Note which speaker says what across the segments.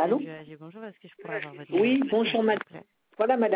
Speaker 1: Allô?
Speaker 2: Bonjour, est-ce que je pourrais avoir votre
Speaker 1: Oui,
Speaker 2: numéro,
Speaker 1: bonjour
Speaker 2: s'il vous
Speaker 1: madame.
Speaker 2: plaît?
Speaker 1: Voilà madame.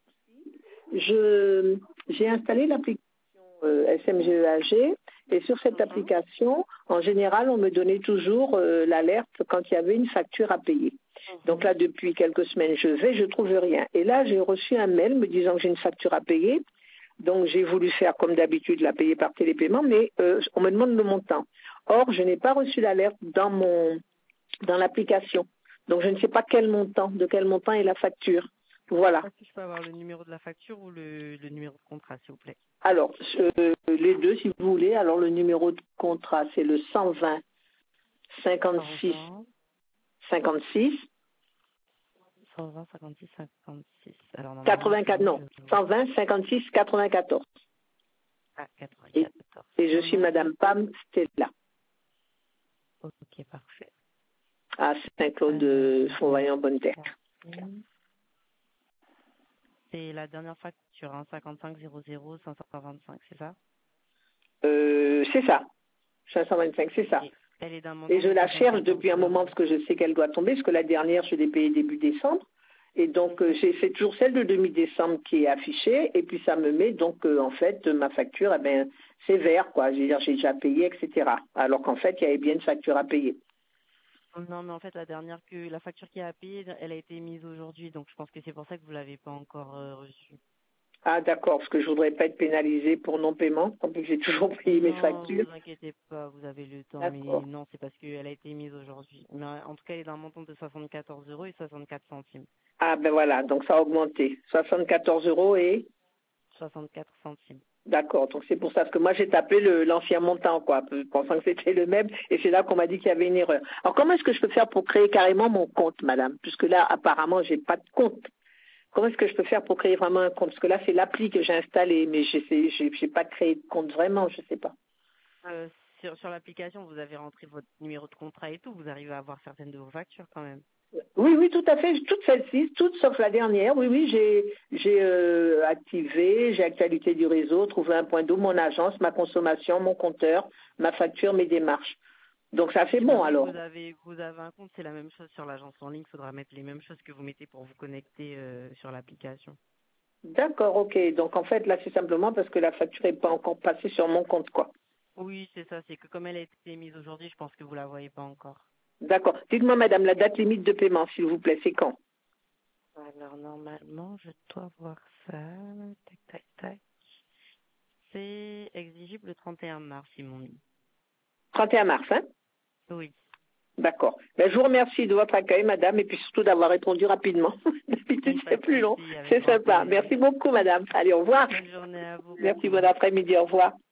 Speaker 1: J'ai installé l'application SMGEAG et sur cette application, en général, on me donnait toujours l'alerte quand il y avait une facture à payer. Donc là, depuis quelques semaines, je trouve rien. Et là, j'ai reçu un mail me disant que j'ai une facture à payer. Donc j'ai voulu faire comme d'habitude, la payer par télépaiement, mais on me demande le montant. Or, je n'ai pas reçu l'alerte dans l'application. Donc je ne sais pas de quel montant est la facture. Voilà.
Speaker 2: Est-ce que je peux avoir le numéro de la facture ou le numéro de contrat, s'il vous plaît?
Speaker 1: Alors, les deux, si vous voulez. Alors, le numéro de contrat, c'est le 120 56 56
Speaker 2: 120 56 56. Alors, normalement, c'est
Speaker 1: 84,
Speaker 2: bon,
Speaker 1: non, 120 56 94.
Speaker 2: Ah, 94.
Speaker 1: Et je suis Madame Pam Stella,
Speaker 2: Ok, parfait.
Speaker 1: à Saint-Claude, Fontvaillant-Bonne-Terre.
Speaker 2: C'est la dernière facture, hein, 55 00 525, c'est ça?
Speaker 1: C'est ça, 525, c'est ça.
Speaker 2: Elle est d'un montant
Speaker 1: Et je
Speaker 2: de
Speaker 1: la cherche
Speaker 2: 74
Speaker 1: depuis un moment
Speaker 2: euros.
Speaker 1: parce que je sais qu'elle doit tomber, parce que la dernière, je l'ai payée début décembre. Et donc, c'est toujours celle de demi-décembre qui est affichée. Et puis, ça me met, donc, en fait, ma facture, eh ben, c'est vert, quoi. Je veux dire, j'ai déjà payé, etc. Alors qu'en fait, il y avait bien une facture à payer.
Speaker 2: Non, mais en fait, la facture qui a payé, elle a été mise aujourd'hui. Donc, je pense que c'est pour ça que vous l'avez pas encore reçue.
Speaker 1: Ah, d'accord, parce que je voudrais pas être pénalisée pour non-paiement, en plus j'ai toujours payé mes factures.
Speaker 2: Ne vous inquiétez pas, vous avez le temps. Mais
Speaker 1: D'accord.
Speaker 2: non, c'est parce qu'elle a été mise aujourd'hui. Mais en tout cas, elle est d'un montant de 74 euros et 64 centimes.
Speaker 1: Ah, ben voilà, donc ça a augmenté. 74 euros et...
Speaker 2: 64 centimes.
Speaker 1: D'accord, donc c'est pour ça, parce que moi j'ai tapé l'ancien montant, quoi, pensant que c'était le même, et c'est là qu'on m'a dit qu'il y avait une erreur. Alors comment est-ce que je peux faire pour créer carrément mon compte, madame? Puisque là, apparemment, j'ai pas de compte. Comment est-ce que je peux faire pour créer vraiment un compte? Parce que là, c'est l'appli que j'ai installée, mais j'ai pas créé de compte vraiment, je sais pas.
Speaker 2: Sur l'application, vous avez rentré votre numéro de contrat et tout. Vous arrivez à avoir certaines de vos factures quand même.
Speaker 1: Oui, oui, tout à fait. Toutes celles-ci, toutes sauf la dernière. Oui, oui, j'ai activé, j'ai actualité du réseau, trouvé un point d'eau, mon agence, ma consommation, mon compteur, ma facture, mes démarches. Donc ça c'est bon alors.
Speaker 2: Vous avez un compte, c'est la même chose sur l'agence en ligne. Il faudra mettre les mêmes choses que vous mettez pour vous connecter sur l'application.
Speaker 1: D'accord, ok. Donc en fait là c'est simplement parce que la facture n'est pas encore passée sur mon compte, quoi.
Speaker 2: Oui, c'est ça. C'est que comme elle a été mise aujourd'hui, je pense que vous la voyez pas encore.
Speaker 1: D'accord. Dites-moi madame, la date limite de paiement, s'il vous plaît, c'est quand?
Speaker 2: Alors normalement, je dois voir ça. Tac, tac, tac. C'est exigible le 31 mars, ils m'ont mis.
Speaker 1: 31 mars, hein?
Speaker 2: Oui.
Speaker 1: D'accord. Ben, je vous remercie de votre accueil, madame, et puis surtout d'avoir répondu rapidement. D'habitude, c'est plus long. C'est sympa. Merci beaucoup, madame. Allez, au revoir.
Speaker 2: Bonne journée à vous.
Speaker 1: Merci, bon après-midi. Au revoir.